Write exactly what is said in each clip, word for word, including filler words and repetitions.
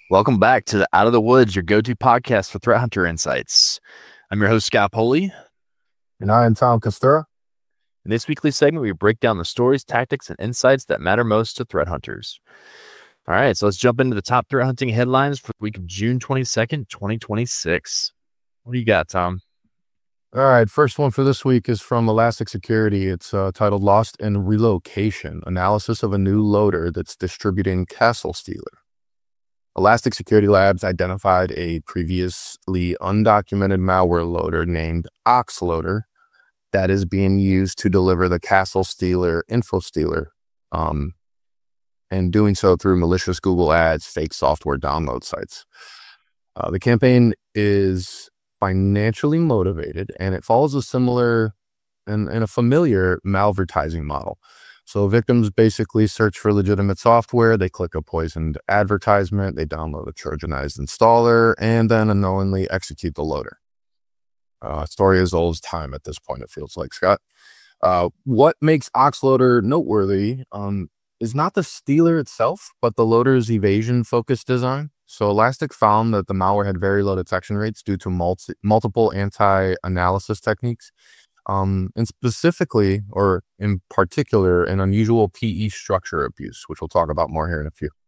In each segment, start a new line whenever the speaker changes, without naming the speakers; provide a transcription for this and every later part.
Welcome back to the Out of the Woods, your go-to podcast for threat hunter insights. I'm your host, Scott Poley.
And I am Tom Costura.
In this weekly segment, we break down the stories, tactics, and insights that matter most to threat hunters. All right, so let's jump into the top threat hunting headlines for the week of June twenty-second, twenty twenty-six. What do you got, Tom?
All right, first one for this week is from Elastic Security. It's uh, titled Lost in Relocation, Analysis of a New Loader That's Distributing Castle Stealer. Elastic Security Labs identified a previously undocumented malware loader named Oxloader that is being used to deliver the Castle Stealer info stealer, um, and doing so through malicious Google Ads, fake software download sites. Uh, the campaign is financially motivated, and it follows a similar and, and a familiar malvertising model. So victims basically search for legitimate software, they click a poisoned advertisement, they download a Trojanized installer, and then unknowingly execute the loader. Uh, story as old as time at this point, it feels like, Scott. Uh, what makes Oxloader noteworthy um, is not the stealer itself, but the loader's evasion-focused design. So Elastic found that the malware had very low detection rates due to multi- multiple anti-analysis techniques. Um, and specifically, or in particular, an unusual P E structure abuse, which we'll talk about more here in a few.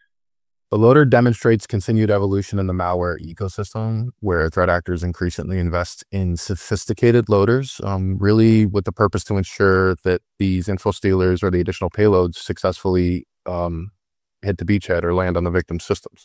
The loader demonstrates continued evolution in the malware ecosystem, where threat actors increasingly invest in sophisticated loaders, um, really with the purpose to ensure that these info stealers or the additional payloads successfully um, hit the beachhead or land on the victim's systems.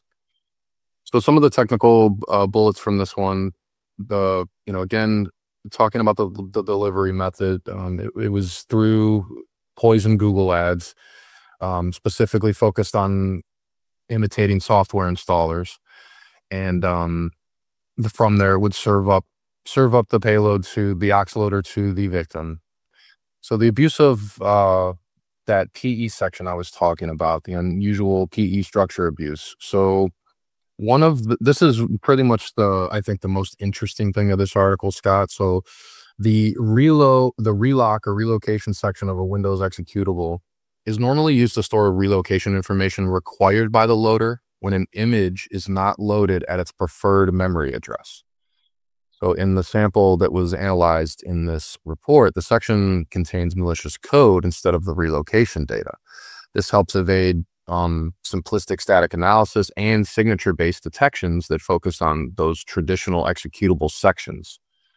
So some of the technical uh, bullets from this one, the you know, again, talking about the, the delivery method, um, it, it was through poison Google Ads, um, specifically focused on imitating software installers, and um, the, from there would serve up serve up the payload to the Oxloader to the victim. So the abuse of uh, that P E section I was talking about, the unusual P E structure abuse. So one of the, this is pretty much the, I think, the most interesting thing of this article, Scott. So the reload, the relock or relocation section of a Windows executable is normally used to store relocation information required by the loader when an image is not loaded at its preferred memory address. So in the sample that was analyzed in this report, the section contains malicious code instead of the relocation data. This helps evade um, simplistic static analysis and signature-based detections that focus on those traditional executable sections.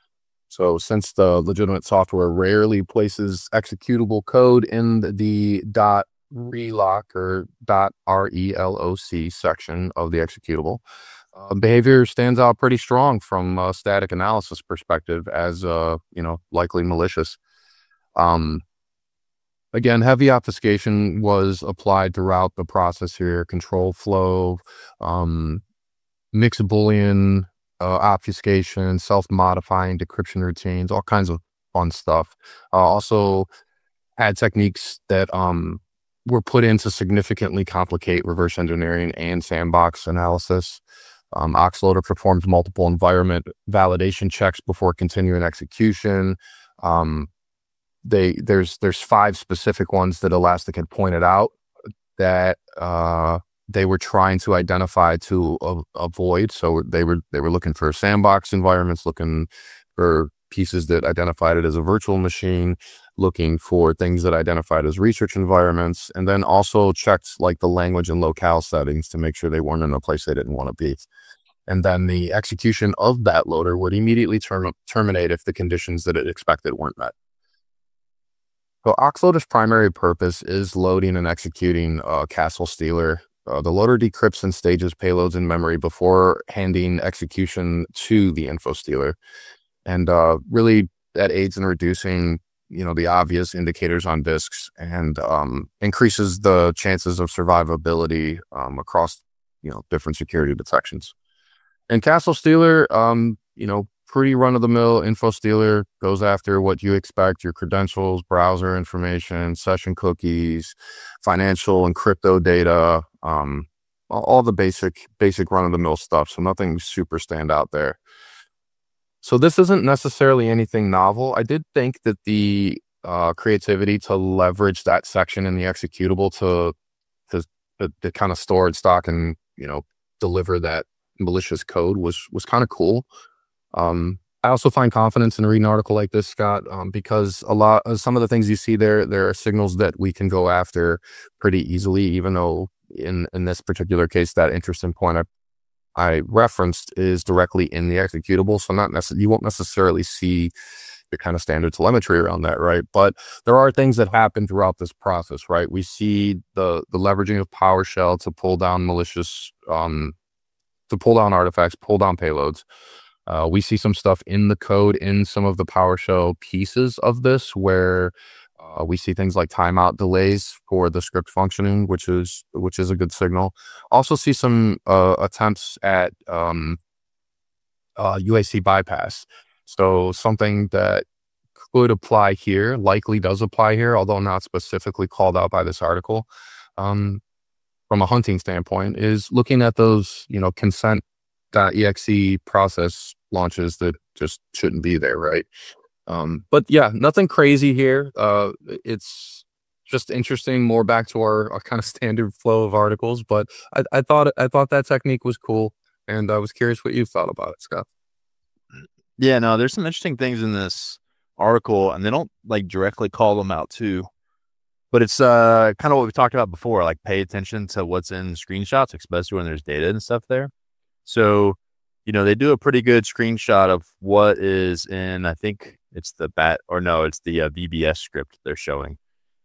So since the legitimate software rarely places executable code in the dot reloc or dot R E L O C section of the executable, uh, behavior stands out pretty strong from a static analysis perspective as, uh, you know, likely malicious. Um, Again, heavy obfuscation was applied throughout the process here. Control flow, um, mixed Boolean uh, obfuscation, self-modifying decryption routines, all kinds of fun stuff. Uh, also had techniques that um, were put in to significantly complicate reverse engineering and sandbox analysis. Um, Oxloader performs multiple environment validation checks before continuing execution. Um, They there's there's five specific ones that Elastic had pointed out that uh, they were trying to identify to uh, avoid. So they were they were looking for sandbox environments, looking for pieces that identified it as a virtual machine, looking for things that identified as research environments, and then also checked like the language and locale settings to make sure they weren't in a place they didn't want to be. And then the execution of that loader would immediately term- terminate if the conditions that it expected weren't met. So Oxloader's primary purpose is loading and executing uh, Castle Stealer. Uh, the loader decrypts and stages payloads in memory before handing execution to the info stealer. And uh, really that aids in reducing, you know, the obvious indicators on disks and um, increases the chances of survivability um, across, you know, different security detections. And Castle Stealer, um, you know, pretty run-of-the-mill info stealer, goes after what you expect: your credentials, browser information, session cookies, financial and crypto data, um, all, all the basic basic run-of-the-mill stuff. So nothing super stand out there. So this isn't necessarily anything novel. I did think that the uh, creativity to leverage that section in the executable to to, to, to kind of store and stock and, you know, deliver that malicious code was was kind of cool. Um, I also find confidence in reading an article like this, Scott, um, because a lot of some of the things you see there, there are signals that we can go after pretty easily, even though in, in this particular case, that interesting point I, I referenced is directly in the executable. So not necessarily, you won't necessarily see the kind of standard telemetry around that, right? But there are things that happen throughout this process, right? We see the the leveraging of PowerShell to pull down malicious, um, to pull down artifacts, pull down payloads. Uh, we see some stuff in the code in some of the PowerShell pieces of this where uh, we see things like timeout delays for the script functioning, which is which is a good signal. Also see some uh, attempts at um, uh, U A C bypass. So something that could apply here, likely does apply here, although not specifically called out by this article. Um, from a hunting standpoint, is looking at those, you know, consent.exe process launches that just shouldn't be there, right? Um, but yeah, nothing crazy here. Uh, it's just interesting, more back to our, our kind of standard flow of articles. But I, I thought I thought that technique was cool, and I was curious what you thought about it, Scott.
Yeah, no, there's some interesting things in this article, and they don't like directly call them out too. But it's uh kind of what we talked about before, like pay attention to what's in screenshots, especially when there's data and stuff there. So, you know, they do a pretty good screenshot of what is in, I think it's the bat, or no, it's the uh, V B S script they're showing.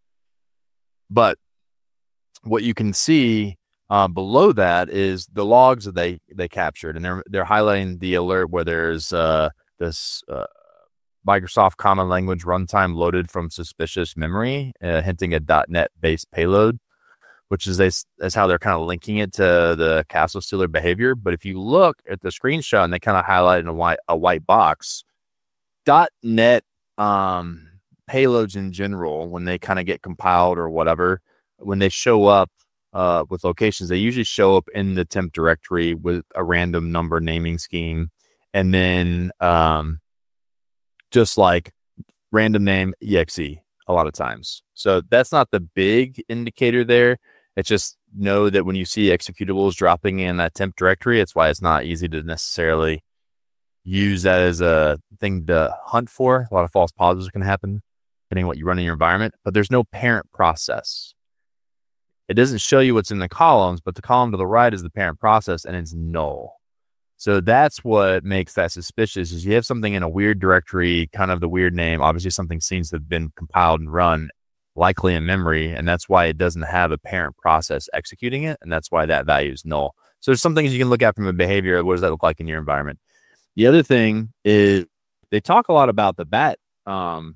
But what you can see uh, below that is the logs that they, they captured, and they're they're highlighting the alert where there's uh, this uh, Microsoft Common Language runtime loaded from suspicious memory, uh, hinting at .NET based payload, which is they, that's how they're kind of linking it to the Castle Stealer behavior. But if you look at the screenshot and they kind of highlight in a white a white box, .NET um, payloads in general, when they kind of get compiled or whatever, when they show up uh, with locations, they usually show up in the temp directory with a random number naming scheme, and then um, just like random name exe a lot of times. So that's not the big indicator there. It's just know that when you see executables dropping in that temp directory, it's why it's not easy to necessarily use that as a thing to hunt for. A lot of false positives can happen depending on what you run in your environment, but there's no parent process. It doesn't show you what's in the columns, but the column to the right is the parent process, and it's null. So that's what makes that suspicious, is you have something in a weird directory, kind of the weird name. Obviously, something seems to have been compiled and run, likely in memory, and that's why it doesn't have a parent process executing it, and that's why that value is null. So there's some things you can look at from a behavior. What does that look like in your environment? The other thing is they talk a lot about the bat um,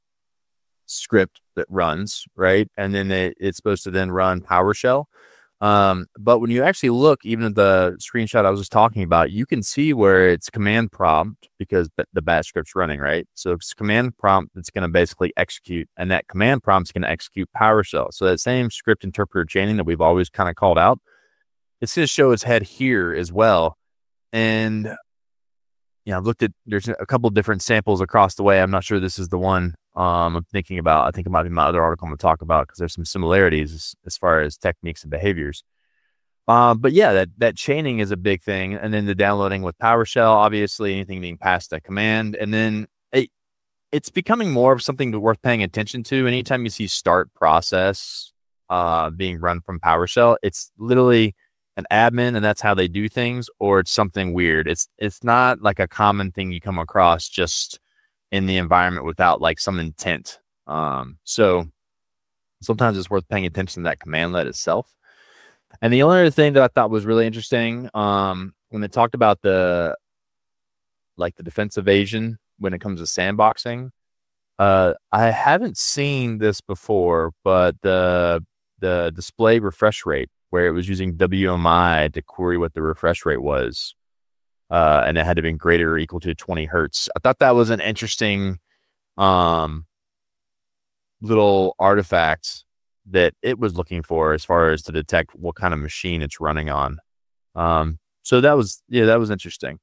script that runs, right? And then they, it's supposed to then run PowerShell. Um, but when you actually look, even at the screenshot I was just talking about, you can see where it's command prompt because the bat script's running, right? So it's command prompt that's going to basically execute, and that command prompt is going to execute PowerShell. So that same script interpreter chaining that we've always kind of called out, it's going to show its head here as well. And you know, I've looked at, there's a couple of different samples across the way. I'm not sure this is the one um, I'm thinking about. I think it might be my other article I'm going to talk about because there's some similarities as, as far as techniques and behaviors. Uh, but yeah, that, that chaining is a big thing. And then the downloading with PowerShell, obviously anything being passed a command. And then it, it's becoming more of something worth paying attention to. Anytime you see start process uh, being run from PowerShell, it's literally an admin and that's how they do things, or it's something weird. It's it's not like a common thing you come across just in the environment without like some intent. Um, so sometimes it's worth paying attention to that commandlet itself. And the only other thing that I thought was really interesting, um, when they talked about the like the defense evasion when it comes to sandboxing, uh, I haven't seen this before, but the the display refresh rate, where it was using W M I to query what the refresh rate was, uh, and it had to be greater or equal to twenty hertz. I thought that was an interesting um, little artifact that it was looking for as far as to detect what kind of machine it's running on. Um, so that was, yeah, that was interesting.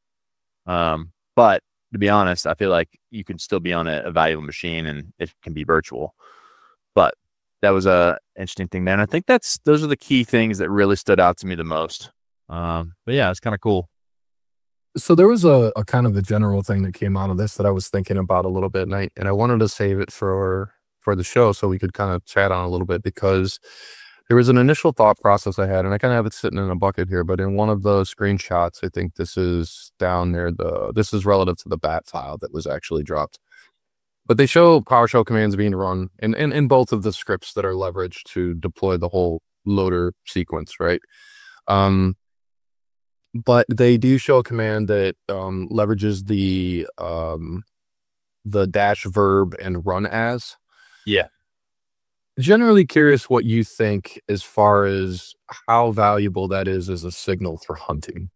Um, but to be honest, I feel like you can still be on a, a valuable machine and it can be virtual. But that was a interesting thing, man. I think that's those are the key things that really stood out to me the most Um, but yeah, it's kind of cool.
So there was a, a kind of a general thing that came out of this that I was thinking about a little bit, and I, and I wanted to save it for for the show so we could kind of chat on a little bit, because there was an initial thought process I had, and I kind of have it sitting in a bucket here. But in one of the screenshots, I think this is down there. The this is relative to the bat file that was actually dropped. But they show PowerShell commands being run in, in, in both of the scripts that are leveraged to deploy the whole loader sequence, right? Um, but they do show a command that um, leverages the um, the dash verb and run as.
Yeah.
Generally curious what you think as far as how valuable that is as a signal for hunting.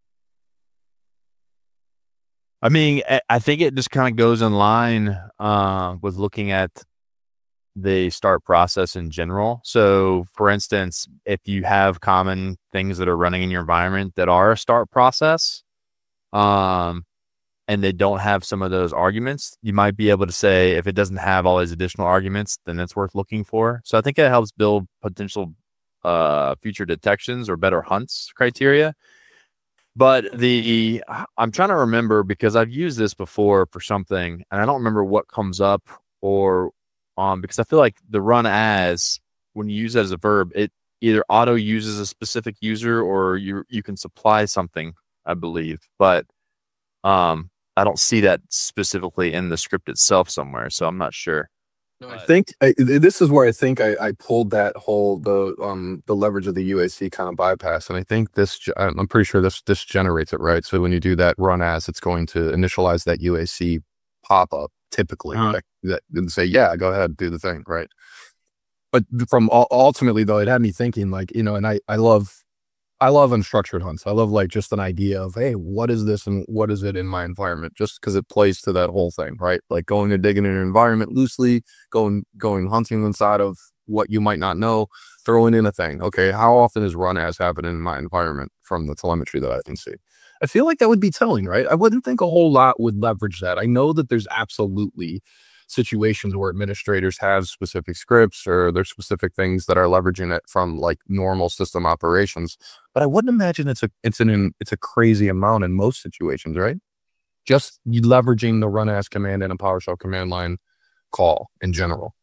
I mean, I think it just kind of goes in line uh, with looking at the start process in general. So, for instance, if you have common things that are running in your environment that are a start process, um, and they don't have some of those arguments, you might be able to say, if it doesn't have all these additional arguments, then it's worth looking for. So I think it helps build potential uh, future detections or better hunts criteria. But the I'm trying to remember, because I've used this before for something, and I don't remember what comes up, or um because I feel like the run as, when you use it as a verb, it either auto uses a specific user or you you can supply something, I believe. But um I don't see that specifically in the script itself somewhere, so I'm not sure.
No, I think I, this is where I think I, I pulled that whole the um the leverage of the U A C kind of bypass, and I think this I'm pretty sure this this generates it, right. So when you do that run as, it's going to initialize that U A C pop up typically, uh-huh. that, that and say, yeah, go ahead, do the thing, right. But from ultimately though, it had me thinking, like, you know, and I I love I love unstructured hunts. I love like just an idea of, hey, what is this and what is it in my environment? Just because it plays to that whole thing, right? Like going and digging in an environment loosely, going going hunting inside of what you might not know, throwing in a thing. Okay, how often is run as happening in my environment from the telemetry that I can see? I feel like that would be telling, right? I wouldn't think a whole lot would leverage that. I know that there's absolutely situations where administrators have specific scripts or there's specific things that are leveraging it from like normal system operations, but I wouldn't imagine it's a it's an it's a crazy amount in most situations, right? Just you leveraging the run as command in a PowerShell command line call in general.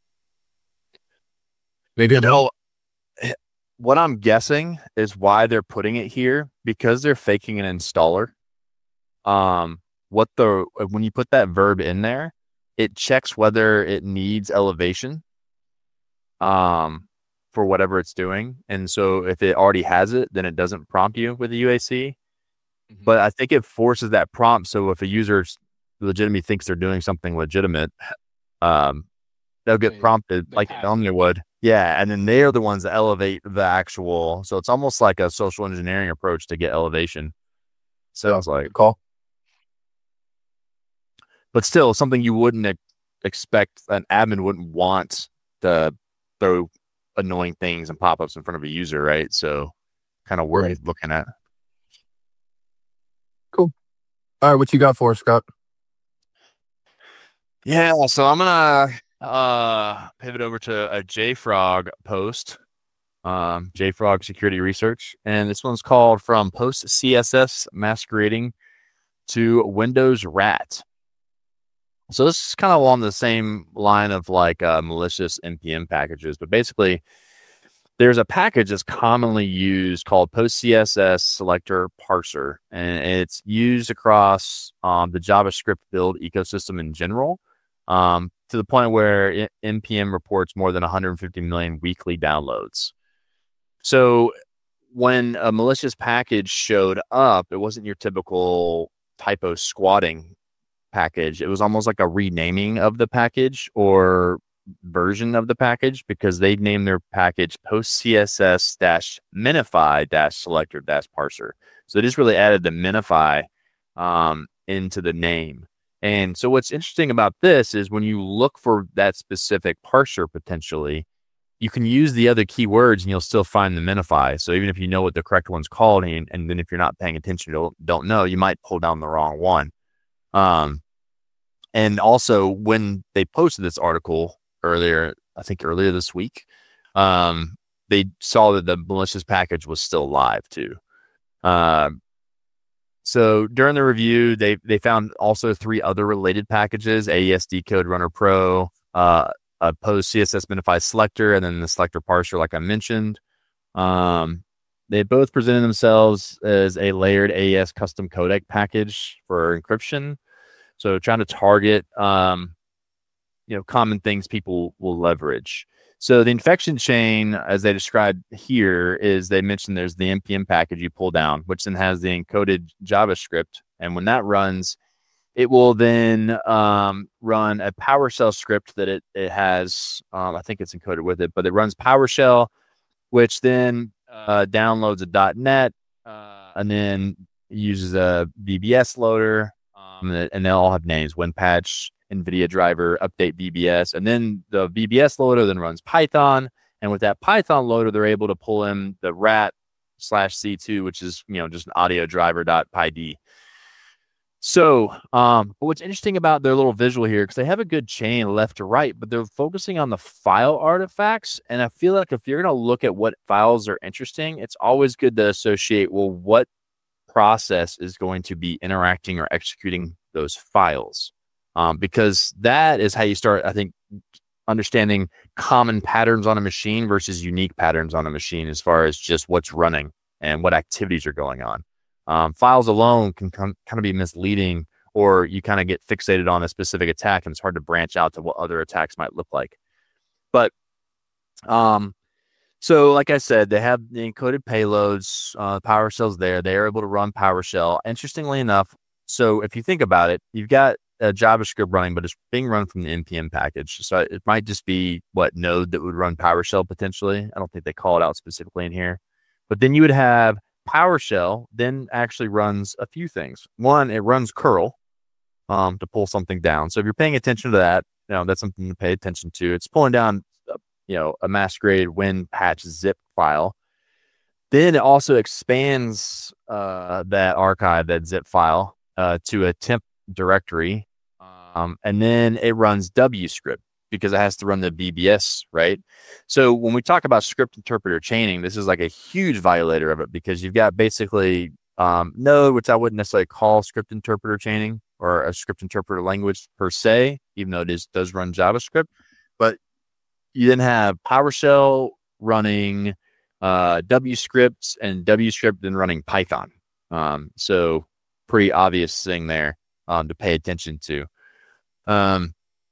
Maybe you know, what I'm guessing is why they're putting it here, because they're faking an installer. Um, what the when you put that verb in there, it checks whether it needs elevation um, for whatever it's doing. And so if it already has it, then it doesn't prompt you with the U A C. Mm-hmm. But I think it forces that prompt. So if a user legitimately thinks they're doing something legitimate, um, they'll get they, prompted they like Omnia would. Yeah. And then they're the ones that elevate the actual. So it's almost like a social engineering approach to get elevation. Sounds yeah, like.
Call.
But still, something you wouldn't e- expect, an admin wouldn't want to throw annoying things and pop-ups in front of a user, right? So kind of worth right. looking at.
Cool. All right, what you got for us, Scott?
Yeah, so I'm going to uh, pivot over to a JFrog post, um, JFrog Security Research. And this one's called From Post C S S Masquerading to Windows Rat. So this is kind of along the same line of like uh, malicious N P M packages, but basically there's a package that's commonly used called Post C S S Selector Parser, and it's used across um, the JavaScript build ecosystem in general, um, to the point where N P M reports more than one hundred fifty million weekly downloads. So when a malicious package showed up, it wasn't your typical typo squatting package. It was almost like a renaming of the package or version of the package, because they named their package Post CSS dash minify dash selector dash parser. So they just really added the minify um, into the name. And so what's interesting about this is when you look for that specific parser, potentially, you can use the other keywords and you'll still find the minify. So even if you know what the correct one's called, and, and then if you're not paying attention, you don't, don't know, you might pull down the wrong one. Um, and also when they posted this article earlier, I think earlier this week, um, they saw that the malicious package was still live too. Uh, so during the review, they they found also three other related packages: A E S Decode Runner Pro, uh, a Pose C S S Minify selector, and then the selector parser, like I mentioned. Um, they both presented themselves as a layered A E S custom codec package for encryption. So trying to target, um, you know, common things people will leverage. So the infection chain, as they described here, is they mentioned there's the N P M package you pull down, which then has the encoded JavaScript. And when that runs, it will then um, run a PowerShell script that it, it has. Um, I think it's encoded with it, but it runs PowerShell, which then uh, downloads a .NET uh, and then uses a V B S loader. Um, and they all have names: WinPatch, NVIDIA driver, update V B S. And then the V B S loader then runs Python. And with that Python loader, they're able to pull in the rat slash C two, which is, you know, just an audio driver dot P Y D. So, um, but what's interesting about their little visual here, because they have a good chain left to right, but they're focusing on the file artifacts. And I feel like if you're going to look at what files are interesting, it's always good to associate, well, what process is going to be interacting or executing those files. Um, because that is how you start, I think, understanding common patterns on a machine versus unique patterns on a machine as far as just what's running and what activities are going on. Um, files alone can com- kind of be misleading, or you kind of get fixated on a specific attack and it's hard to branch out to what other attacks might look like. But um, so like I said, they have the encoded payloads, uh, PowerShell's there. They are able to run PowerShell. Interestingly enough, so if you think about it, you've got a JavaScript running, but it's being run from the N P M package. So it might just be what node that would run PowerShell potentially. I don't think they call it out specifically in here. But then you would have PowerShell then actually runs a few things. One, it runs curl um, to pull something down. So if you're paying attention to that, you know, that's something to pay attention to. It's pulling down, you know, a masquerade WinPatch zip file. Then it also expands uh, that archive, that zip file, uh, to a temp directory. Um, and then it runs WScript because it has to run the V B S, right? So when we talk about script interpreter chaining, this is like a huge violator of it, because you've got basically um, Node, which I wouldn't necessarily call script interpreter chaining or a script interpreter language per se, even though it is, does run JavaScript. But you then have PowerShell running uh, WScript, and WScript then running Python. Um, so pretty obvious thing there um, to pay attention to. Um,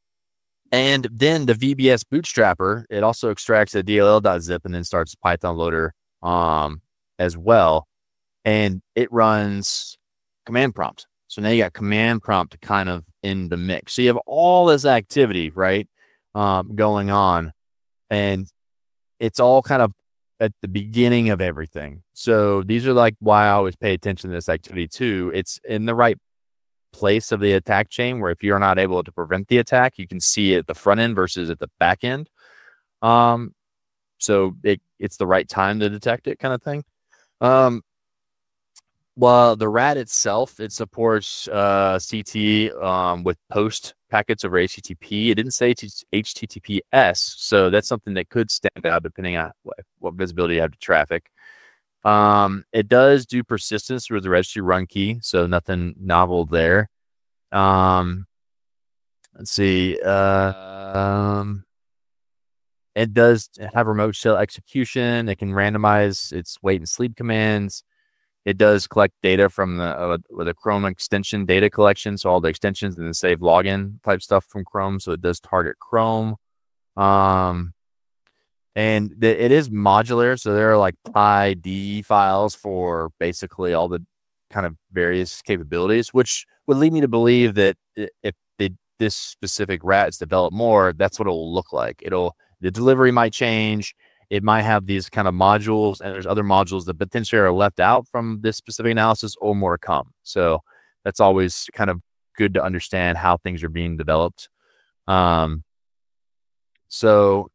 and then the V B S bootstrapper, it also extracts a D L L dot zip and then starts Python loader um, as well. And it runs command prompt. So now you got command prompt kind of in the mix. So you have all this activity, right, um, going on. And it's all kind of at the beginning of everything. So these are like why I always pay attention to this activity too. It's in the right place of the attack chain, where if you're not able to prevent the attack, you can see it at the front end versus at the back end. Um, so it, it's the right time to detect it, kind of thing. Um, well, the rat itself, it supports uh, C T um, with post packets over H T T P. It didn't say H T T P S, so that's something that could stand out depending on what, what visibility you have to traffic. Um, it does do persistence through the registry run key, so nothing novel there. Um, let's see. Uh, um, it does have remote shell execution. It can randomize its wait and sleep commands. It does collect data from the uh, with a Chrome extension data collection, so all the extensions, and then save login type stuff from Chrome. So it does target Chrome. Um, And th- it is modular, so there are like P Y D files for basically all the kind of various capabilities, which would lead me to believe that if they, this specific rat is developed more, that's what it will look like. It'll the delivery might change. It might have these kind of modules, and there's other modules that potentially are left out from this specific analysis or more to come. So that's always kind of good to understand how things are being developed. Um, so.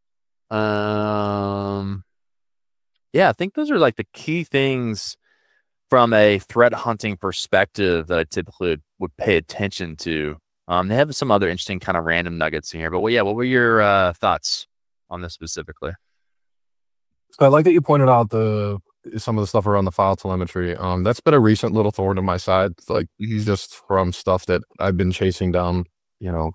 Um, yeah, I think those are like the key things from a threat hunting perspective that I typically would pay attention to. Um, they have some other interesting kind of random nuggets in here, but well, yeah, what were your uh, thoughts on this specifically?
So I like that you pointed out the
some of the stuff around the file telemetry. Um, that's been a recent little thorn in my side, like
Mm-hmm.
just from stuff that I've been chasing down, you know,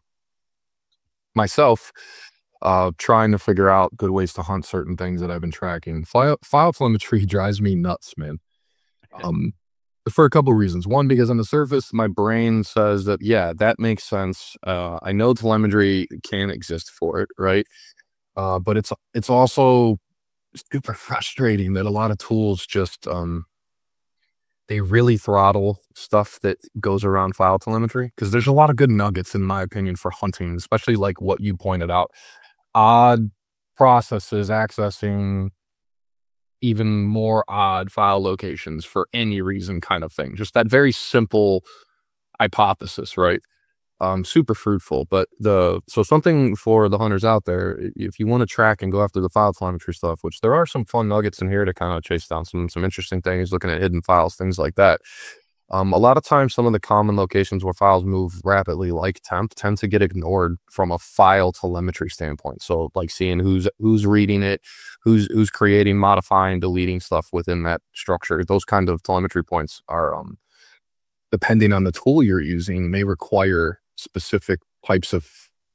myself, uh, trying to figure out good ways to hunt certain things that I've been tracking. File, file telemetry drives me nuts, man. Um, for a couple of reasons. One, because on the surface, my brain says that, yeah, that makes sense. Uh, I know telemetry can exist for it, right? Uh, but it's it's also super frustrating that a lot of tools just um they really throttle stuff that goes around file telemetry, because there's a lot of good nuggets in my opinion for hunting, especially like what you pointed out, odd processes accessing even more odd file locations for any reason kind of thing. Just that very simple hypothesis, right? Um, super fruitful. But the so something for the hunters out there, if you want to track and go after the file telemetry stuff, which there are some fun nuggets in here to kind of chase down some some interesting things, looking at hidden files, things like that. Um, a lot of times, some of the common locations where files move rapidly, like temp, tend to get ignored from a file telemetry standpoint. So, like seeing who's who's reading it, who's who's creating, modifying, deleting stuff within that structure. Those kind of telemetry points are, um, depending on the tool you're using, may require specific types of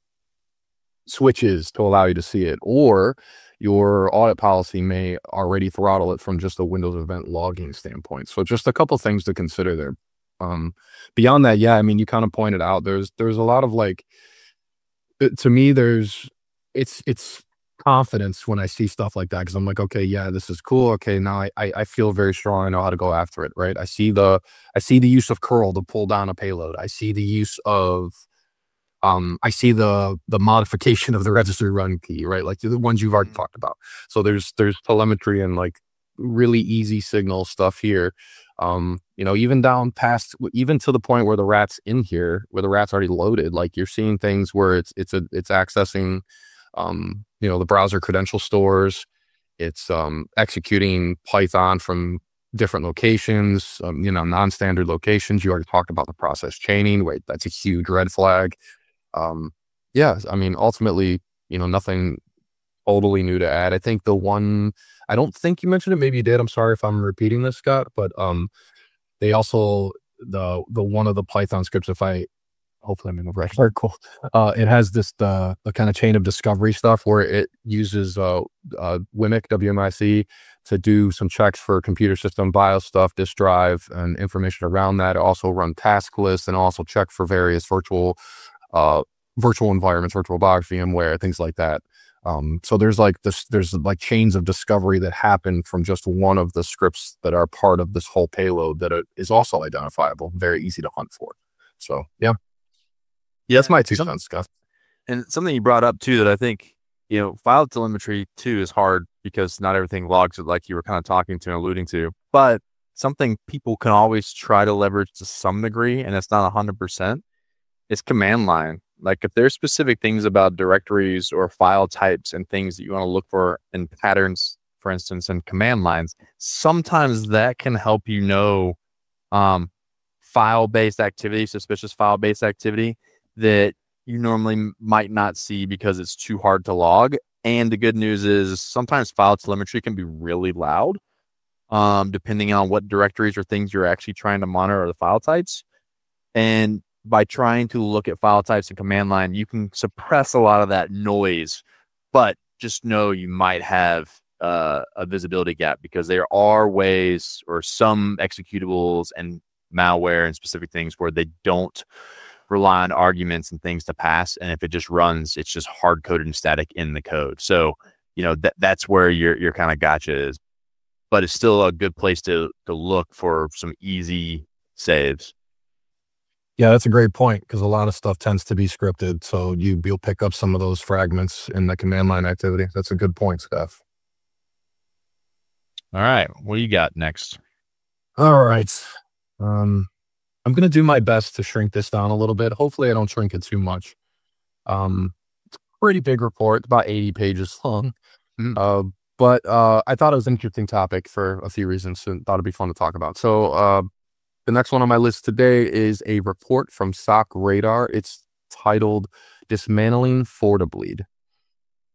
switches to allow you to see it, or your audit policy may already throttle it from just a Windows event logging standpoint. So just a couple things to consider there. Um, beyond that, yeah, I mean, you kind of pointed out there's there's a lot of like, to me, there's it's it's confidence when I see stuff like that, because I'm like, okay, yeah, this is cool. Okay, now I, I I feel very strong. I know how to go after it, right? I see the I see the use of curl to pull down a payload. I see the use of um I see the the modification of the registry run key, right? Like the ones you've already
Mm-hmm.
talked about. So there's there's telemetry and like really easy signal stuff here. Um, you know, even down past, even to the point where the rat's in here, where the rat's already loaded, like you're seeing things where it's it's a it's accessing um, you know, the browser credential stores. It's um, executing Python from different locations, um, you know, non-standard locations. You already talked about the process chaining. Wait, that's a huge red flag. Um, yeah, I mean, ultimately, you know, nothing totally new to add. I think the one, I don't think you mentioned it. Maybe you did. I'm sorry if I'm repeating this, Scott, but um, they also, the the one of the Python scripts, if I hopefully I'm in the right article. Uh, it has this the the kind of chain of discovery stuff where it uses uh, uh, W M I C, W M I C, to do some checks for computer system BIOS stuff, disk drive, and information around that. It also run task lists and also check for various virtual uh, virtual environments, VirtualBox, VMware, things like that. Um, so there's like this, there's like chains of discovery that happen from just one of the scripts that are part of this whole payload that are, is also identifiable, very easy to hunt for. So yeah. Yeah, that's my two
Some,
cents, Scott.
And something you brought up too that I think, you know, file telemetry too is hard because not everything logs it, like you were kind of talking to and alluding to. But something people can always try to leverage to some degree, and it's not one hundred percent, is command line. Like if there's specific things about directories or file types and things that you want to look for in patterns, for instance, in command lines, sometimes that can help you know um, file-based activity, suspicious file-based activity that you normally might not see because it's too hard to log. And the good news is sometimes file telemetry can be really loud, um, depending on what directories or things you're actually trying to monitor or the file types. And by trying to look at file types and command line, you can suppress a lot of that noise, but just know you might have uh, a visibility gap, because there are ways or some executables and malware and specific things where they don't rely on arguments and things to pass. And if it just runs, it's just hard coded and static in the code. So, you know, that that's where your, your kind of gotcha is, but it's still a good place to, to look for some easy saves.
Yeah, that's a great point, because a lot of stuff tends to be scripted. So you, you'll pick up some of those fragments in the command line activity. That's a good point, Steph.
All right. What do you got next?
All right. Um, I'm going to do my best to shrink this down a little bit. Hopefully I don't shrink it too much. Um, it's a pretty big report, about eighty pages long. Mm-hmm. Uh, but uh, I thought it was an interesting topic for a few reasons, and thought it'd be fun to talk about. So uh, the next one on my list today is a report from SOC Radar. It's titled Dismantling Fortibleed.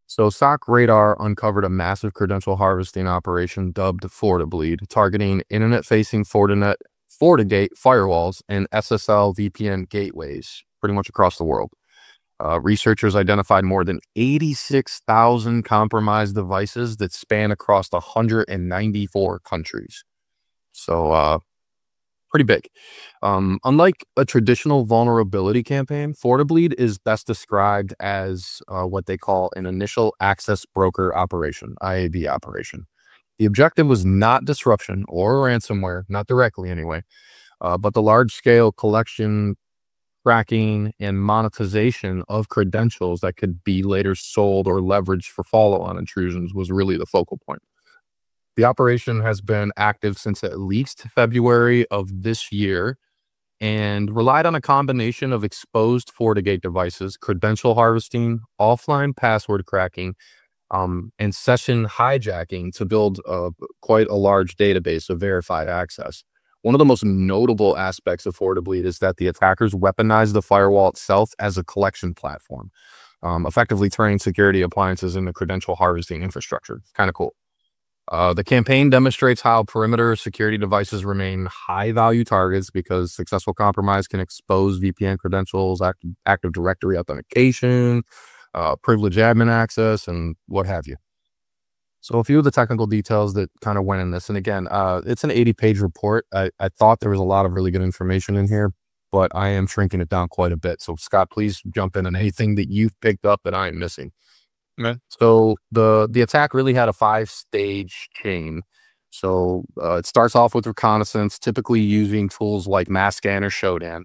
So SOC Radar uncovered a massive credential harvesting operation dubbed FortiBleed, targeting internet-facing Fortinet, FortiGate firewalls and S S L V P N gateways pretty much across the world. Uh, researchers identified more than eighty-six thousand compromised devices that span across one hundred ninety-four countries. So, uh, pretty big. Um, unlike a traditional vulnerability campaign, FortiBleed is best described as uh, what they call an initial access broker operation, I A B operation. The objective was not disruption or ransomware, not directly anyway, uh, but the large-scale collection, tracking, and monetization of credentials that could be later sold or leveraged for follow-on intrusions was really the focal point. The operation has been active since at least February of this year and relied on a combination of exposed FortiGate devices, credential harvesting, offline password cracking, um, and session hijacking to build uh, quite a large database of verified access. One of the most notable aspects of FortiBleed is that the attackers weaponized the firewall itself as a collection platform, um, effectively turning security appliances into credential harvesting infrastructure. Kind of cool. Uh, the campaign demonstrates how perimeter security devices remain high-value targets because successful compromise can expose V P N credentials, active, active directory authentication, uh, privileged admin access, and what have you. So a few of the technical details that kind of went in this. And again, uh, it's an eighty-page report. I, I thought there was a lot of really good information in here, but I am shrinking it down quite a bit. So Scott, please jump in on anything that you've picked up that I am missing.
Okay.
So the the attack really had a five-stage chain. So uh, it starts off with reconnaissance, typically using tools like Masscan or Shodan.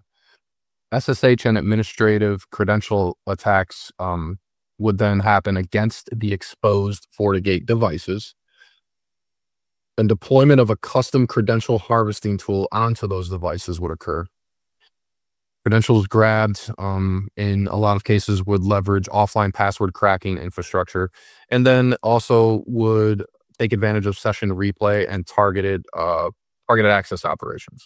S S H and administrative credential attacks um, would then happen against the exposed FortiGate devices. And deployment of a custom credential harvesting tool onto those devices would occur. Credentials grabbed, um, in a lot of cases, would leverage offline password cracking infrastructure, and then also would take advantage of session replay and targeted uh, targeted access operations.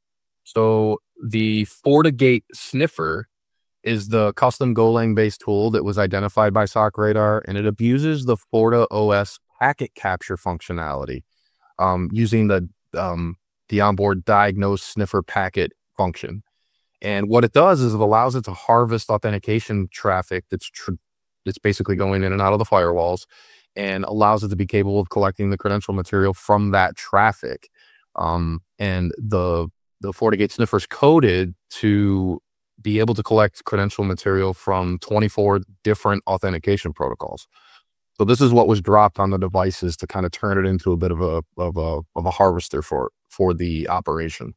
So the FortiGate Sniffer is the custom Golang-based tool that was identified by SOC Radar, and it abuses the FortiOS packet capture functionality um, using the um, the onboard diagnose sniffer packet function. And what it does is it allows it to harvest authentication traffic that's tr- that's basically going in and out of the firewalls, and allows it to be capable of collecting the credential material from that traffic. Um, and the the FortiGate sniffer is coded to be able to collect credential material from twenty-four different authentication protocols. So this is what was dropped on the devices to kind of turn it into a bit of a of a of a harvester for for the operation.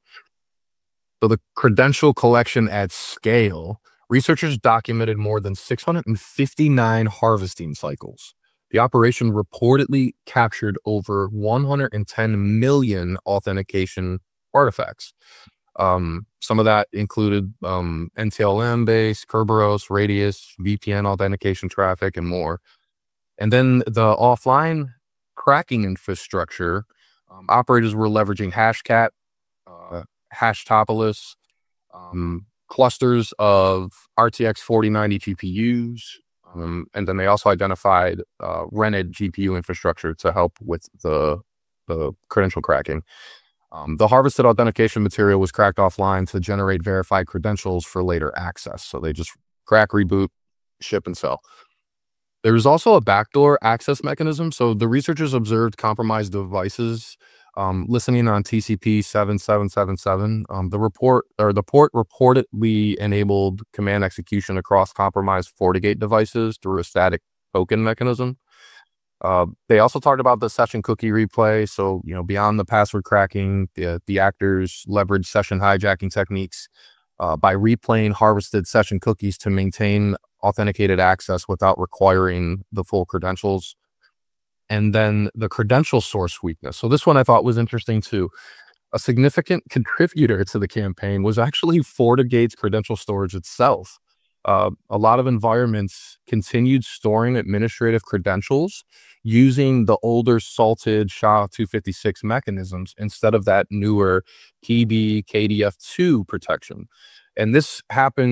So the credential collection at scale, researchers documented more than six hundred fifty-nine harvesting cycles. The operation reportedly captured over one hundred ten million authentication artifacts. Um, some of that included um, N T L M-based, Kerberos, Radius, V P N authentication traffic, and more. And then the offline cracking infrastructure, um, operators were leveraging Hashcat, uh, Hashtopolis, um, clusters of R T X forty ninety G P Us, um, and then they also identified uh, rented G P U infrastructure to help with the, the credential cracking. Um, the harvested authentication material was cracked offline to generate verified credentials for later access. So they just crack, reboot, ship, and sell. There was also a backdoor access mechanism. So the researchers observed compromised devices um, listening on T C P seven seven seven seven. Um, the report or the port reportedly enabled command execution across compromised FortiGate devices through a static token mechanism. Uh, they also talked about the session cookie replay. So, you know, beyond the password cracking, the, the actors leveraged session hijacking techniques uh, by replaying harvested session cookies to maintain authenticated access without requiring the full credentials. And then the credential source weakness. So this one I thought was interesting too. A significant contributor to the campaign was actually FortiGate's credential storage itself. Uh, a lot of environments continued storing administrative credentials using the older salted S H A two fifty-six mechanisms instead of that newer P B K D F two protection. And this happened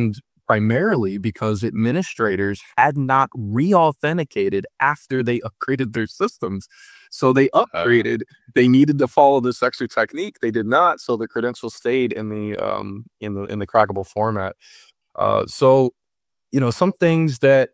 primarily because administrators had not re-authenticated after they upgraded their systems. So they upgraded, they needed to follow this extra technique. They did not, so the credentials stayed in the um in the in the crackable format. Uh, so you know, some things that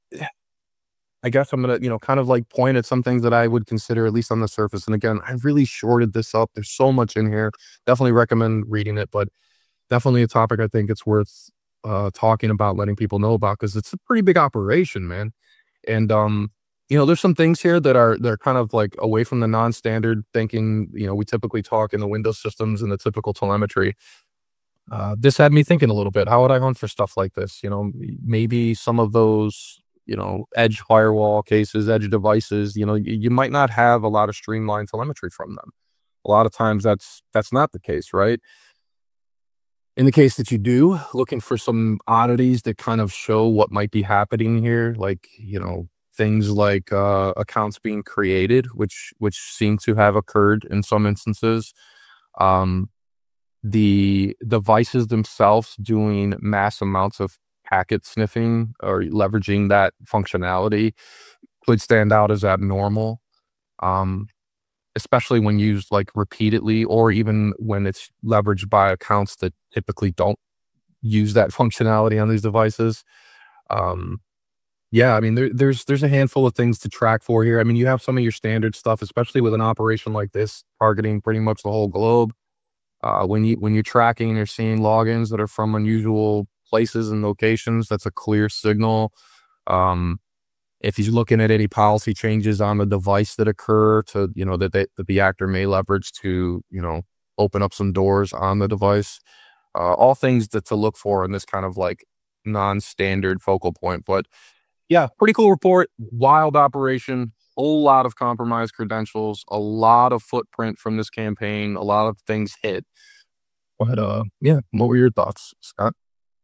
I guess I'm gonna, you know, kind of like point at some things that I would consider, at least on the surface. And again, I really shorted this up. There's so much in here. Definitely recommend reading it, but definitely a topic I think it's worth uh, talking about, letting people know about, because it's a pretty big operation, man. And um, you know, there's some things here that are they're kind of like away from the non-standard thinking. You know, we typically talk in the Windows systems and the typical telemetry. Uh, this had me thinking a little bit. How would I hunt for stuff like this? You know, maybe some of those, you know, edge firewall cases, edge devices, you know, you, you might not have a lot of streamlined telemetry from them. A lot of times that's that's not the case, right? In the case that you do, looking for some oddities that kind of show what might be happening here, like, you know, things like uh, accounts being created, which which seem to have occurred in some instances. Um, the devices themselves doing mass amounts of packet sniffing or leveraging that functionality could stand out as abnormal, um, especially when used like repeatedly, or even when it's leveraged by accounts that typically don't use that functionality on these devices. Um, yeah, I mean, there, there's there's a handful of things to track for here. I mean, you have some of your standard stuff, especially with an operation like this, targeting pretty much the whole globe. Uh, when you when you're tracking and you're seeing logins that are from unusual places and locations, that's a clear signal. Um, if he's looking at any policy changes on the device that occur to, you know, that, they, that the actor may leverage to, you know, open up some doors on the device, uh, all things that to look for in this kind of like non-standard focal point. But yeah, pretty cool report. Wild operation. Whole lot of compromised credentials, a lot of footprint from this campaign, a lot of things hit. But uh, yeah, what were your thoughts, Scott?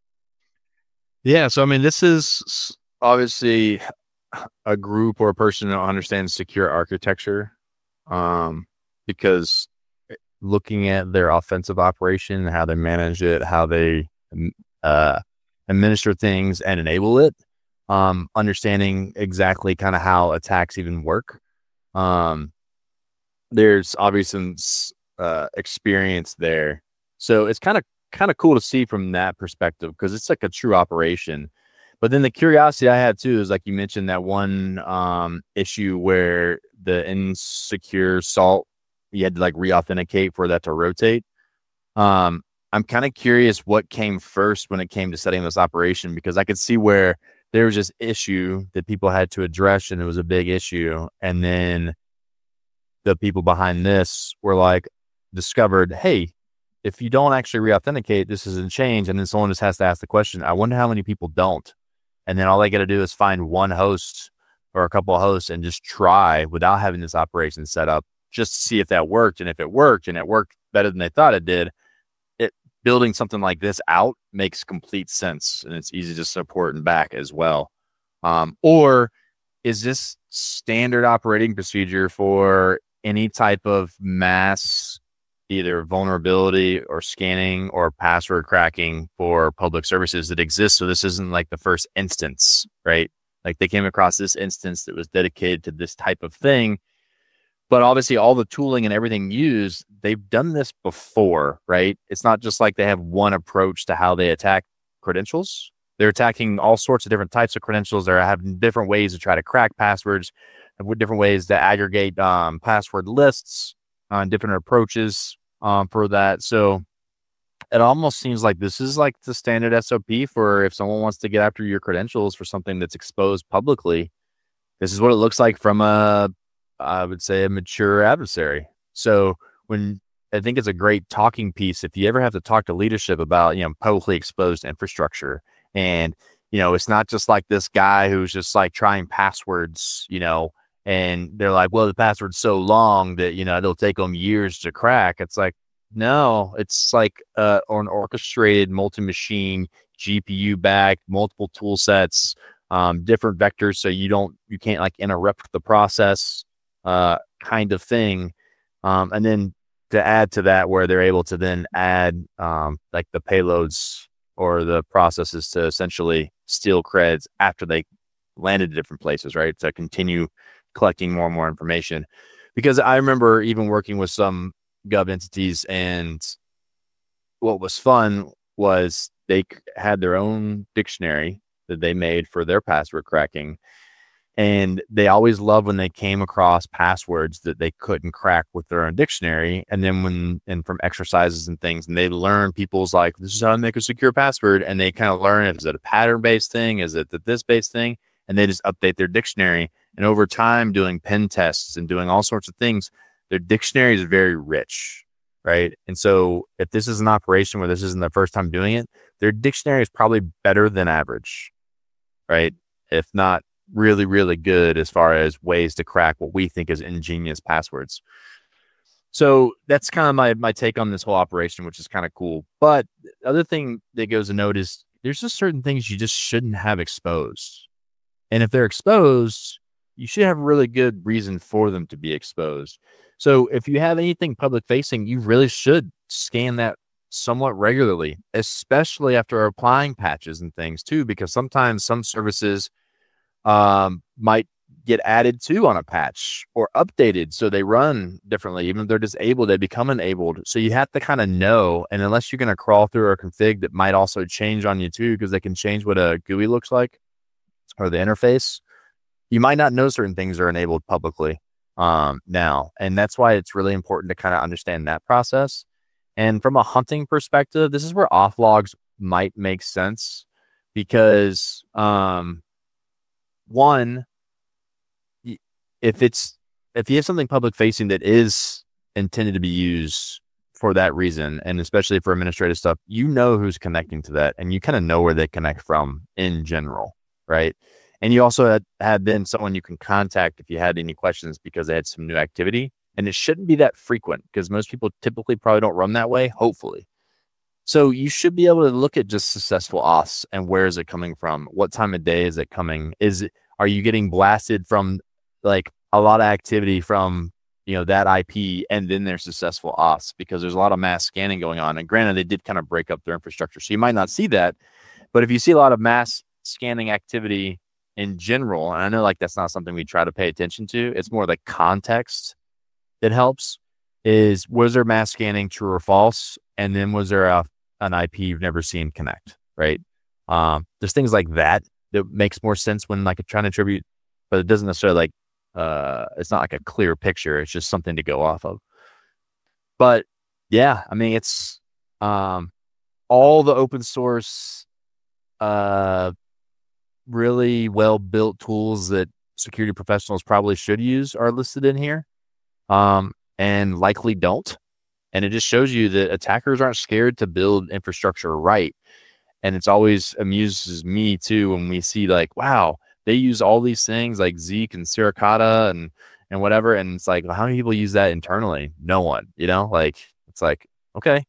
Yeah, so I mean, this is obviously a group or a person that understands secure architecture, um, because looking at their offensive operation, how they manage it, how they uh, administer things and enable it, um, understanding exactly kind of how attacks even work. Um, there's obviously some uh, experience there. So it's kind of kind of cool to see from that perspective, because it's like a true operation. But then the curiosity I had too is, like you mentioned, that one um, issue where the insecure salt, you had to like re-authenticate for that to rotate. Um, I'm kind of curious what came first when it came to setting this operation, because I could see where there was this issue that people had to address, and it was a big issue. And then the people behind this were like, discovered, hey, if you don't actually re-authenticate, this isn't change. And then someone just has to ask the question, I wonder how many people don't. And then all they got to do is find one host or a couple of hosts and just try without having this operation set up, just to see if that worked. And if it worked and it worked better than they thought it did, it building something like this out makes complete sense. And it's easy to support and back as well. Um, or is this standard operating procedure for any type of mass, either vulnerability or scanning or password cracking for public services that exists? So this isn't like the first instance, right? Like they came across this instance that was dedicated to this type of thing. But obviously all the tooling and everything used, they've done this before, right? It's not just like they have one approach to how they attack credentials. They're attacking all sorts of different types of credentials. They're having different ways to try to crack passwords, and different ways to aggregate um, password lists, on uh, different approaches um, for that. So it almost seems like this is like the standard S O P for if someone wants to get after your credentials for something that's exposed publicly. This is what it looks like from a, I would say, a mature adversary. So when I think it's a great talking piece, if you ever have to talk to leadership about, you know, publicly exposed infrastructure, and, you know, it's not just like this guy who's just like trying passwords, you know, and they're like, well, the password's so long that, you know, it'll take them years to crack. It's like, no, it's like uh, an orchestrated multi-machine, G P U backed, multiple tool sets, um, different vectors. So you don't, you can't like interrupt the process uh, kind of thing. Um, and then to add to that, where they're able to then add um, like the payloads or the process is to essentially steal creds after they landed at different places, right? To continue collecting more and more information. Because I remember even working with some gov entities, and what was fun was they had their own dictionary that they made for their password cracking. And they always loved when they came across passwords that they couldn't crack with their own dictionary. And then when, and from exercises and things, and they learn people's like, this is how to make a secure password. And they kind of learn, is it a pattern based thing? Is it the this based thing? And they just update their dictionary. And over time, doing pen tests and doing all sorts of things, their dictionary is very rich, right? And so if this is an operation where this isn't their first time doing it, their dictionary is probably better than average, right? If not really, really good as far as ways to crack what we think is ingenious passwords. So that's kind of my my take on this whole operation, which is kind of cool. But the other thing that goes to note is there's just certain things you just shouldn't have exposed. And if they're exposed, you should have a really good reason for them to be exposed. So if you have anything public facing, you really should scan that somewhat regularly, especially after applying patches and things too, because sometimes some services um, might get added to on a patch or updated. So they run differently. Even if they're disabled, they become enabled. So you have to kind of know, and unless you're going to crawl through a config that might also change on you too, because they can change what a G U I looks like or the interface, you might not know certain things are enabled publicly um, now. And that's why it's really important to kind of understand that process. And from a hunting perspective, this is where auth logs might make sense because, um, one, if it's if you have something public facing that is intended to be used for that reason, and especially for administrative stuff, you know who's connecting to that, and you kind of know where they connect from in general, right? And you also had, had then someone you can contact if you had any questions because they had some new activity, and it shouldn't be that frequent because most people typically probably don't run that way, hopefully. So you should be able to look at just successful auths and where is it coming from? What time of day is it coming? Is it, are you getting blasted from like a lot of activity from, you know, that I P and then there's successful auths because there's a lot of mass scanning going on. And granted, they did kind of break up their infrastructure. So you might not see that, but if you see a lot of mass scanning activity in general, and I know like that's not something we try to pay attention to, it's more like context that helps, is was there mass scanning true or false? And then was there a an I P you've never seen connect, right? Um, there's things like that that makes more sense when like trying to attribute, but it doesn't necessarily like, uh, it's not like a clear picture. It's just something to go off of. But yeah, I mean, it's um, all the open source, uh, really well-built tools that security professionals probably should use are listed in here um, and likely don't. And it just shows you that attackers aren't scared to build infrastructure right. And it's always amuses me too when we see like, wow, they use all these things like Zeek and Suricata and and whatever. And it's like, well, how many people use that internally? No one, you know, like it's like, okay.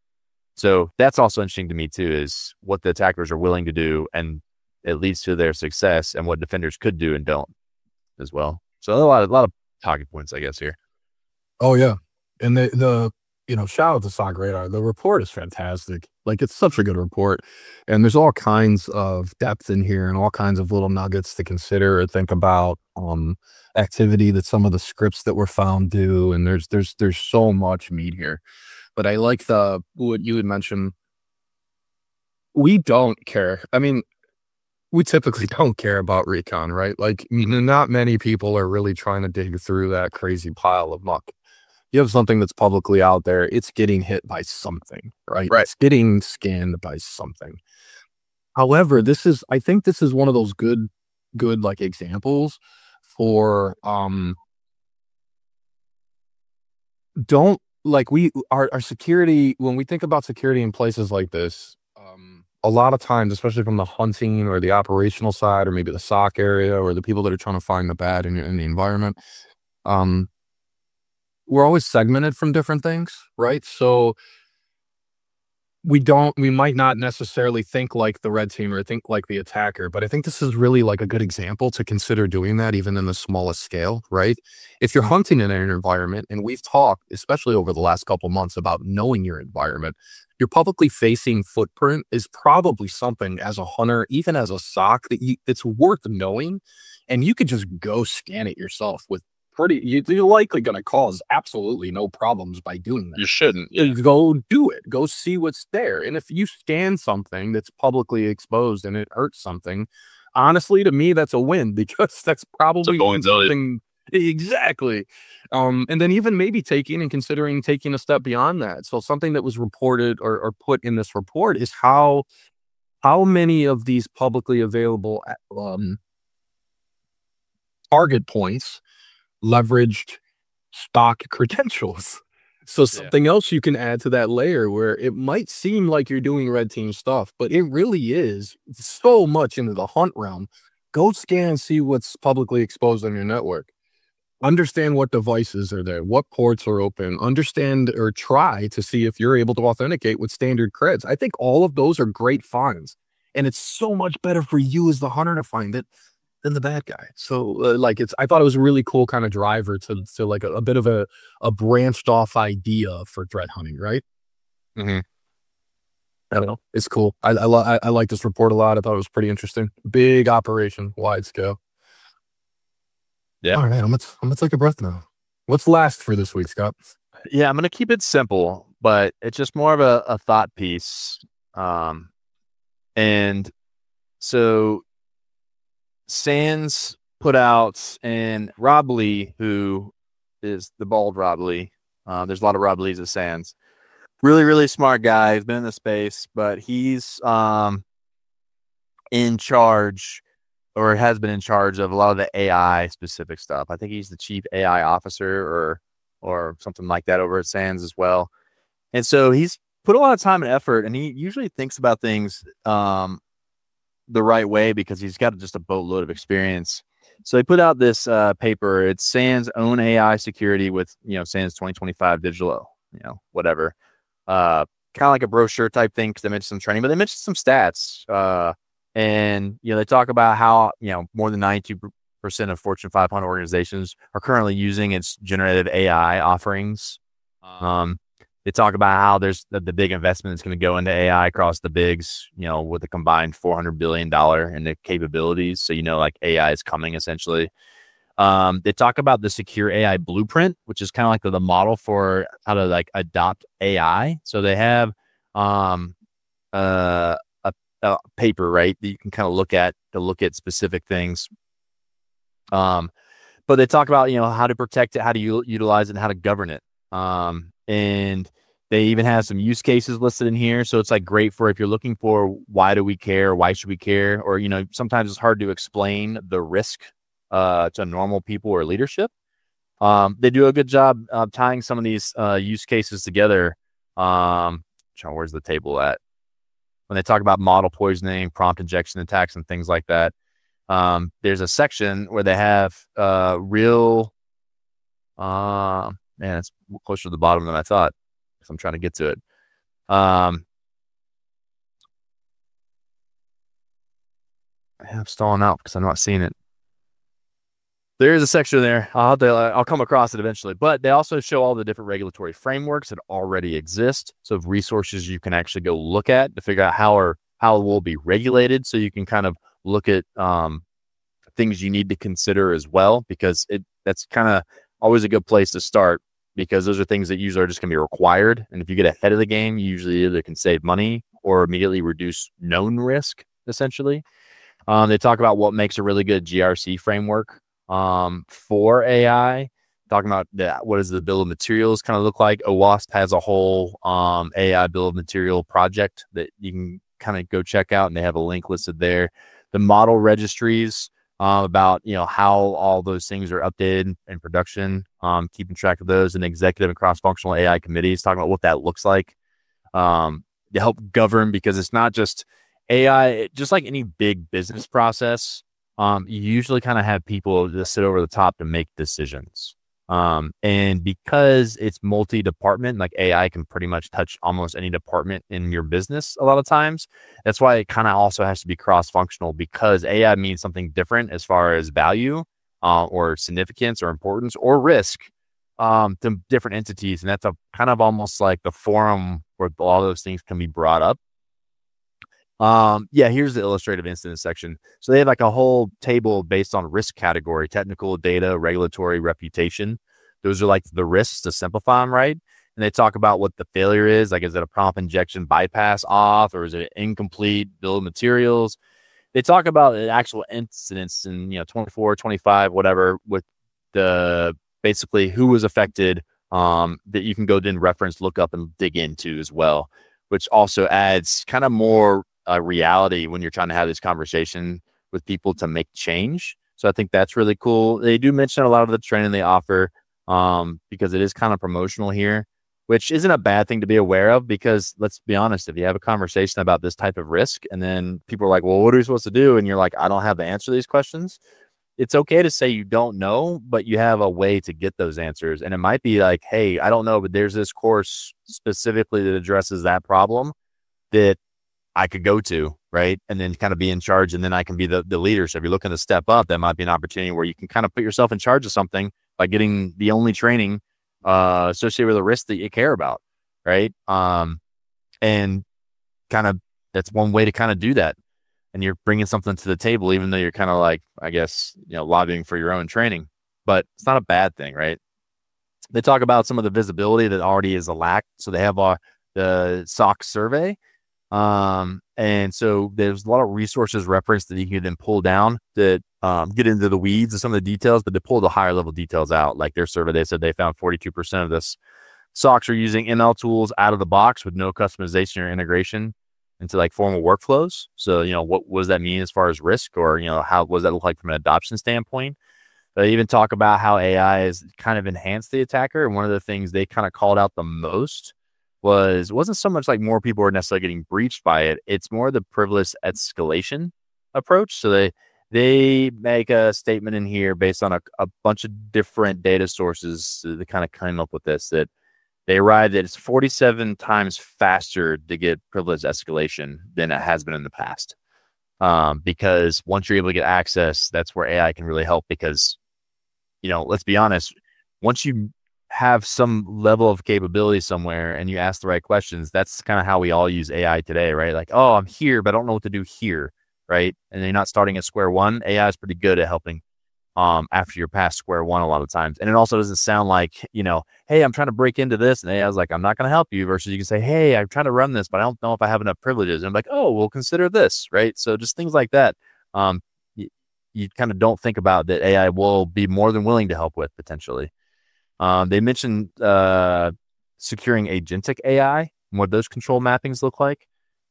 So that's also interesting to me too, is what the attackers are willing to do and it leads to their success and what defenders could do and don't as well. So a lot of, a lot of talking points, I guess, here.
Oh yeah. And the, the, you know, shout out to Sock Radar. The report is fantastic. Like it's such a good report. And there's all kinds of depth in here and all kinds of little nuggets to consider or think about, um, activity that some of the scripts that were found do. And there's, there's, there's so much meat here, but I like the, what you had mentioned. We don't care. I mean, we typically don't care about recon, right? Like not many people are really trying to dig through that crazy pile of muck. You have something that's publicly out there, it's getting hit by something, right?
Right.
It's getting scanned by something. However, this is, I think this is one of those good, good like examples for, um, don't like we, our, our security, when we think about security in places like this, um, a lot of times, especially from the hunting or the operational side, or maybe the S O C area, or the people that are trying to find the bad in, in the environment, um, we're always segmented from different things, right? So we don't we might not necessarily think like the red team or think like the attacker, but I think this is really like a good example to consider doing that even in the smallest scale, right? If you're hunting in an environment, and we've talked, especially over the last couple months, about knowing your environment, your publicly facing footprint is probably something as a hunter, even as a sock, that you, it's worth knowing. And you could just go scan it yourself with pretty, you- you're likely going to cause absolutely no problems by doing that.
You shouldn't.
Yeah, go do it. Go see what's there. And if you scan something that's publicly exposed and it hurts something, honestly, to me, that's a win because that's probably
vulnerability.
something exactly. Um, and then even maybe taking and considering taking a step beyond that. So something that was reported or, or put in this report is how how many of these publicly available um, target points leveraged stock credentials. So something else you can add to that layer where it might seem like you're doing red team stuff, but it really is so much into the hunt realm. Go scan and see what's publicly exposed on your network. Understand what devices are there, what ports are open, understand or try to see if you're able to authenticate with standard creds. I think all of those are great finds. And it's so much better for you as the hunter to find it than the bad guy. So uh, like it's, I thought it was a really cool kind of driver to, to like a, a bit of a, a branched off idea for threat hunting, right?
Mm-hmm.
I don't know. It's cool. I I, lo- I I like this report a lot. I thought it was pretty interesting. Big operation, wide scale.
Yeah.
All right, I'm gonna, I'm gonna take a breath now. What's last for this week, Scott?
Yeah, I'm going to keep it simple, but it's just more of a, a thought piece. Um, and so SANS put out, and Rob Lee, who is the bald Rob Lee, uh, there's a lot of Rob Lees at SANS. Really, really smart guy. He's been in the space, but he's um, in charge, or has been in charge of a lot of the A I specific stuff. I think he's the chief A I officer or or something like that over at SANS as well. And so he's put a lot of time and effort, and he usually thinks about things um, the right way because he's got just a boatload of experience. So he put out this uh, paper. It's SANS own A I security with, you know, SANS twenty twenty-five digital, you know, whatever. Uh, kind of like a brochure type thing because they mentioned some training, but they mentioned some stats. Uh, and, you know, they talk about how, you know, more than ninety-two percent of Fortune five hundred organizations are currently using its generative A I offerings. Um, they talk about how there's the, the big investment that's going to go into A I across the bigs, you know, with a combined four hundred billion dollars in the capabilities. So, you know, like A I is coming essentially. Um, they talk about the secure A I blueprint, which is kind of like the, the model for how to like adopt A I. So they have um, uh, a, a paper, right, that you can kind of look at to look at specific things. Um, but they talk about, you know, how to protect it, how to u- utilize it, and how to govern it. Um, and they even have some use cases listed in here. So it's like great for if you're looking for why do we care? Why should we care? Or, you know, sometimes it's hard to explain the risk uh, to normal people or leadership. Um, they do a good job of tying some of these uh, use cases together. Um, where's the table at? When they talk about model poisoning, prompt injection attacks, and things like that. Um, there's a section where they have uh, real, uh, man, it's closer to the bottom than I thought. So I'm trying to get to it. Um, I'm stalling out because I'm not seeing it. There is a section there. I'll have to, I'll come across it eventually, but they also show all the different regulatory frameworks that already exist. So resources you can actually go look at to figure out how or how it will be regulated. So you can kind of look at um, things you need to consider as well, because it that's kind of always a good place to start, because those are things that usually are just going to be required. And if you get ahead of the game, you usually either can save money or immediately reduce known risk, essentially. Um, they talk about what makes a really good G R C framework um, for A I, talking about the, what does the bill of materials kind of look like. OWASP has a whole um, A I bill of material project that you can kind of go check out, and they have a link listed there. The model registries um, about, you know, how all those things are updated in production, um, keeping track of those, and executive and cross-functional A I committees, talking about what that looks like um, to help govern, because it's not just A I, just like any big business process. Um, you usually kind of have people that sit over the top to make decisions. Um, and because it's multi-department, like A I can pretty much touch almost any department in your business a lot of times. That's why it kind of also has to be cross-functional, because A I means something different as far as value uh, or significance or importance or risk um, to different entities. And that's a kind of almost like the forum where all those things can be brought up. Um, yeah, here's the illustrative incident section. So they have like a whole table based on risk category: technical, data, regulatory, reputation. Those are like the risks to simplify them, right? And they talk about what the failure is. Like, is it a prompt injection bypass auth, or is it incomplete bill of materials? They talk about the actual incidents in, you know, twenty-four, twenty-five, whatever, with the basically who was affected, um, that you can go then reference, look up, and dig into as well, which also adds kind of more uh, reality when you're trying to have this conversation with people to make change. So I think that's really cool. They do mention a lot of the training they offer, um, because it is kind of promotional here, which isn't a bad thing to be aware of, because let's be honest, if you have a conversation about this type of risk and then people are like, well, what are we supposed to do? And you're like, I don't have the answer to these questions. It's okay to say you don't know, but you have a way to get those answers. And it might be like, hey, I don't know, but there's this course specifically that addresses that problem that I could go to, right? And then kind of be in charge, and then I can be the, the leader. So if you're looking to step up, that might be an opportunity where you can kind of put yourself in charge of something by getting the only training uh, associated with a risk that you care about, right? Um, and kind of, that's one way to kind of do that. And you're bringing something to the table, even though you're kind of like, I guess, you know, lobbying for your own training, but it's not a bad thing, right? They talk about some of the visibility that already is a lack. So they have uh, the S O X survey. Um, and so there's a lot of resources referenced that you can then pull down that um, get into the weeds of some of the details, but they pull the higher level details out. Like their survey, they said they found forty-two percent of this S O X are using M L tools out of the box with no customization or integration into like formal workflows. So, you know, what, what does that mean as far as risk, or, you know, how what does that look like from an adoption standpoint? They even talk about how A I has kind of enhanced the attacker. And one of the things they kind of called out the most was, wasn't so much like more people are necessarily getting breached by it. It's more the privilege escalation approach. So they, they make a statement in here based on a, a bunch of different data sources to kind of come up with this, that they arrived at it's forty-seven times faster to get privilege escalation than it has been in the past. Um, because once you're able to get access, that's where A I can really help, because, you know, let's be honest, once you have some level of capability somewhere and you ask the right questions, that's kind of how we all use A I today, right? Like, oh, I'm here, but I don't know what to do here, right? And you're not starting at square one. A I is pretty good at helping um, after you're past square one a lot of times. And it also doesn't sound like, you know, hey, I'm trying to break into this, and A I is like, I'm not going to help you, versus you can say, hey, I'm trying to run this, but I don't know if I have enough privileges. And I'm like, oh, well, consider this, right? So just things like that. Um, you, you kind of don't think about that A I will be more than willing to help with potentially. Um, they mentioned uh, securing agentic A I and what those control mappings look like.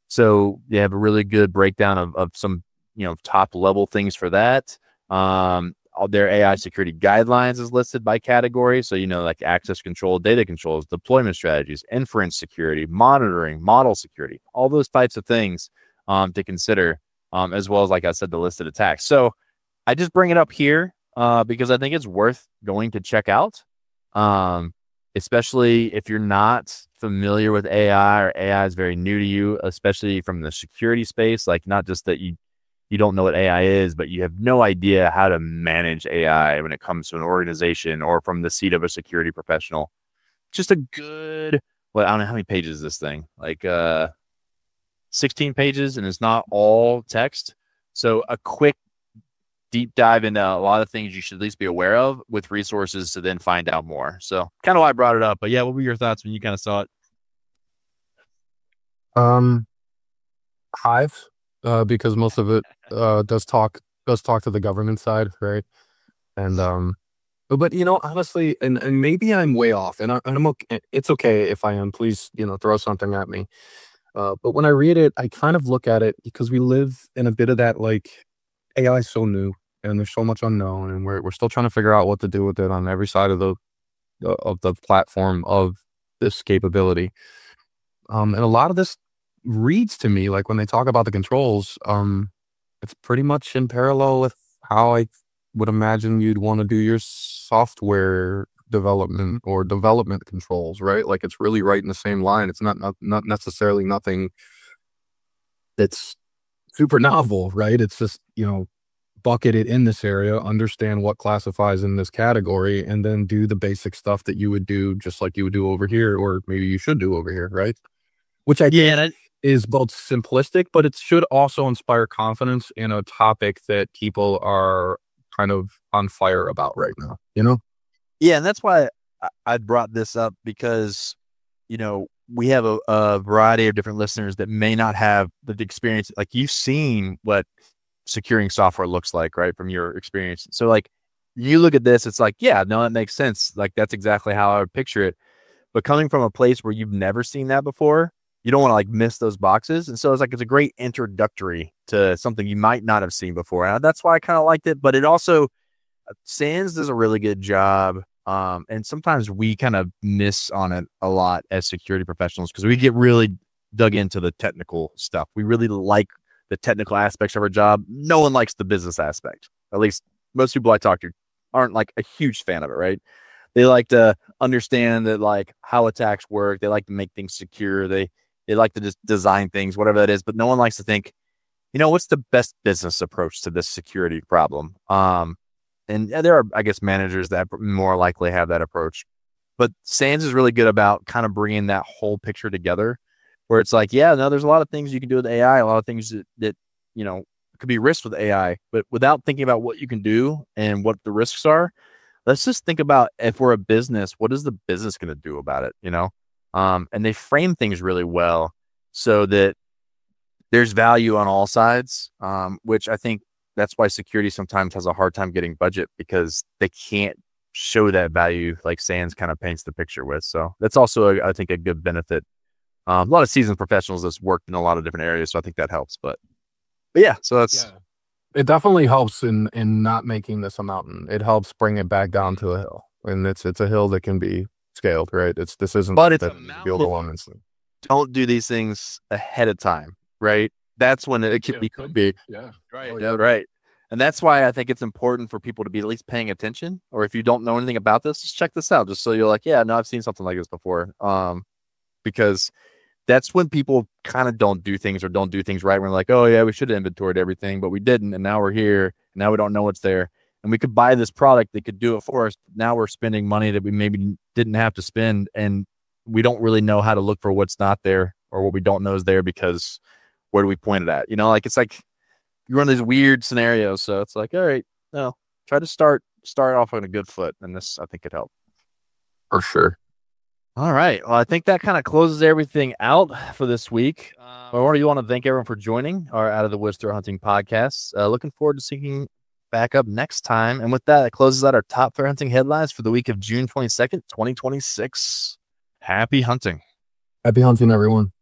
So they have a really good breakdown of, of some, you know, top level things for that. Um, all their A I security guidelines is listed by category. So, you know, like access control, data controls, deployment strategies, inference security, monitoring, model security, all those types of things um, to consider, um, as well as, like I said, the listed attacks. So I just bring it up here uh, because I think it's worth going to check out, um, especially if you're not familiar with A I, or A I is very new to you, especially from the security space. Like, not just that you you don't know what A I is, but you have no idea how to manage A I when it comes to an organization or from the seat of a security professional. Just a good, well, I don't know how many pages is this thing, like uh, sixteen pages, and it's not all text. So a quick deep dive into a lot of things you should at least be aware of, with resources to then find out more. So kind of why I brought it up. But yeah, what were your thoughts when you kind of saw it?
Um, Hive, uh, because most of it uh, does talk does talk to the government side, right? And um, but, but you know, honestly, and, and maybe I'm way off, and, I, and I'm okay. It's okay if I am. Please, you know, throw something at me. Uh, but when I read it, I kind of look at it because we live in a bit of that, like, A I is so new and there's so much unknown, and we're we're still trying to figure out what to do with it on every side of the of the platform of this capability. Um, and a lot of this reads to me like, when they talk about the controls, um, it's pretty much in parallel with how I would imagine you'd want to do your software development or development controls, right? Like it's really right in the same line. It's not not, not necessarily nothing that's super novel, right? It's just, you know, bucket it in this area, understand what classifies in this category, and then do the basic stuff that you would do just like you would do over here, or maybe you should do over here, right? Which I
Yeah,
think
that,
is both simplistic, but it should also inspire confidence in a topic that people are kind of on fire about right now, you know?
yeah, and that's why I, I brought this up because, you know, we have a, a variety of different listeners that may not have the experience. Like you've seen what securing software looks like, right? From your experience. So like you look at this, it's like, yeah, no, that makes sense. Like that's exactly how I would picture it. But coming from a place where you've never seen that before, you don't want to like miss those boxes. And so it's like, it's a great introductory to something you might not have seen before. And that's why I kind of liked it. But it also, SANS does a really good job. Um, and sometimes we kind of miss on it a lot as security professionals because we get really dug into the technical stuff. We really like the technical aspects of our job. No one likes the business aspect. At least most people I talk to aren't like a huge fan of it, right? They like to understand that like how attacks work. They like to make things secure. They they like to just design things, whatever that is. But no one likes to think, you know, what's the best business approach to this security problem? Um, and yeah, there are, I guess, managers that more likely have that approach. But SANS is really good about kind of bringing that whole picture together where it's like, yeah, no, there's a lot of things you can do with A I, a lot of things that, that you know, could be risks with A I, but without thinking about what you can do and what the risks are, let's just think about if we're a business, what is the business going to do about it, you know? Um, and they frame things really well so that there's value on all sides, um, which I think that's why security sometimes has a hard time getting budget because they can't show that value like SANS kind of paints the picture with. So that's also, a, I think, a good benefit. Um, a lot of seasoned professionals that's worked in a lot of different areas, so I think that helps. But, but yeah, so that's
yeah. It definitely helps in in not making this a mountain. It helps bring it back down to a hill, and it's it's a hill that can be scaled, right? It's this isn't
but it's
that
a
build alone instantly.
Don't do these things ahead of time, right? That's when it can
Yeah,
be
could
big.
Yeah,
Right.
oh,
Yeah,
yeah.
right. And that's why I think it's important for people to be at least paying attention. Or if you don't know anything about this, just check this out. Just so you're like, yeah, no, I've seen something like this before. Um, because that's when people kind of don't do things or don't do things right. We're like, oh yeah, we should have inventoried everything, but we didn't. And now we're here. And now we don't know what's there. And we could buy this product that could do it for us. Now we're spending money that we maybe didn't have to spend. And we don't really know how to look for what's not there or what we don't know is there because where do we point it at? You know, like it's like you run these weird scenarios. So it's like, all right, no, try to start start off on a good foot. And this, I think, could help.
For sure.
All right. Well, I think that kind of closes everything out for this week. Um, or you want to thank everyone for joining our Out of the Woods Threat Hunting podcast. Uh, looking forward to seeing back up next time. And with that, it closes out our top threat hunting headlines for the week of June twenty-second, twenty twenty-six. Happy hunting.
Happy hunting, everyone.